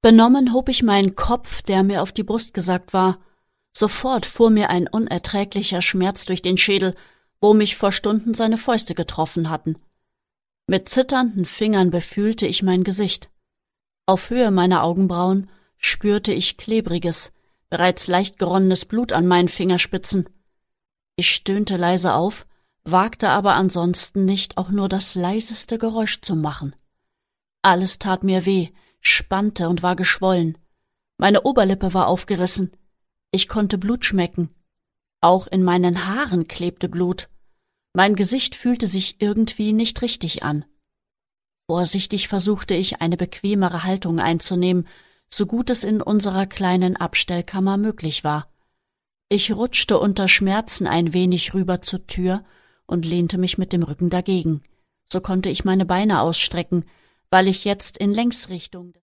Benommen hob ich meinen Kopf, der mir auf die Brust gesackt war. Sofort fuhr mir ein unerträglicher Schmerz durch den Schädel, wo mich vor Stunden seine Fäuste getroffen hatten. Mit zitternden Fingern befühlte ich mein Gesicht. Auf Höhe meiner Augenbrauen spürte ich klebriges, bereits leicht geronnenes Blut an meinen Fingerspitzen. Ich stöhnte leise auf, wagte aber ansonsten nicht, auch nur das leiseste Geräusch zu machen. Alles tat mir weh, spannte und war geschwollen. Meine Oberlippe war aufgerissen. Ich konnte Blut schmecken. Auch in meinen Haaren klebte Blut. Mein Gesicht fühlte sich irgendwie nicht richtig an. Vorsichtig versuchte ich, eine bequemere Haltung einzunehmen, so gut es in unserer kleinen Abstellkammer möglich war. Ich rutschte unter Schmerzen ein wenig rüber zur Tür und lehnte mich mit dem Rücken dagegen. So konnte ich meine Beine ausstrecken, weil ich jetzt in Längsrichtung